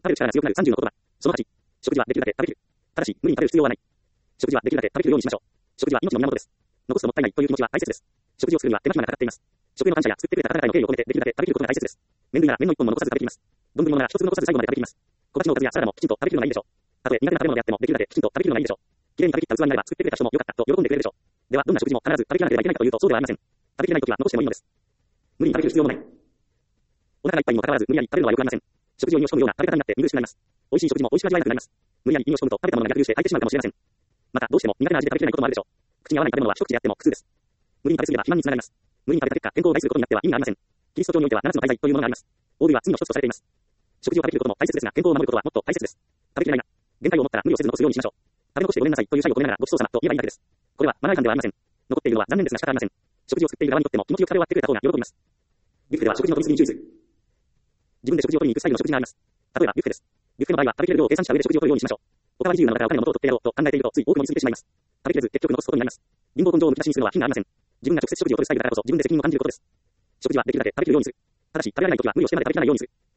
べる力が強くなる30の言葉。その8、食事はできるだけ食べきる。ただし、無理に食べる必要はない。食事はできるだけ食べきるようにしましょう。食事は命の源です。残すともったいないという気持ちは大切です。食事を作るには手間暇がかかっています。食への感謝や作ってくれた方々への敬意を込めてできるだけ食べきることが大切です。麺類なら麺の一本も残さず食べきります。丼物なら一粒残さず最後まで食べきります。小鉢のおかずやサラダもきちんと食べきるのがいいでしょう。たとえ苦手な食べ物であってもできるだけきちんと食べきるのがいいでしょう。きれいに食べきった器になれば作ってくれた人も良かったと喜んでくれるでしょう。ではどんな食事も必ず食べきらなければいけないかというとそうではありません。食べきれないときは残してもいいのです。無理に食べる必要もない。お腹がいっぱいにもかかわらず無理やり食べるのは良くありません。食事を胃に押し込むような食べ方になって見苦しくなります。美味しい食事も美味しく味わえなくなります。無理やり胃に押し込むと食べたものが逆流して空いてしまうかもしれません。またどうしても苦手な味で食べきれないこともあるでしょう。口に合わない食べ物は一口であっても苦痛です。無理に食べ過ぎれば肥満につながります。無理に食べた結果健康を害することになっては意味がありません。キリスト教においては7つの大罪というものがあります。オールは罪の一つとされています。食事を食べきることも大切ですが健康を守ることはもっと大切です。食べきれないな。限界を持ったら無理をせず残すようにしましょう。食べ残してごめんなさいという謝意を込めながらごちそうさまと言えばいいだけです。これはマナー違反ではありません。残っているのは残念ですが仕方ありません。食事を作っている側にとっても気持ちよく食べ終わってくれた方が喜びます。ビュッフェでは食事の取り過ぎに注意する。自分で食事を取りに行くスタイルの食事があります。例えばビュッフェです。ビュッフェの場合は食べきれる量を計算した上で食事を取るようにしましょう。おかわり自由なのだからお金の元を取ってやろうと考えているとつい多く飲み過ぎてしまいます。食べきれず結局残すことになります。貧乏根性をむき出しにするのは品がありません。自分が直接食事を取るスタイルだからこそ自分で責任を感じることです。食事はできるだけ食べきるようにする。ただし食べられないときは無理をしてまで食べきらないようにする。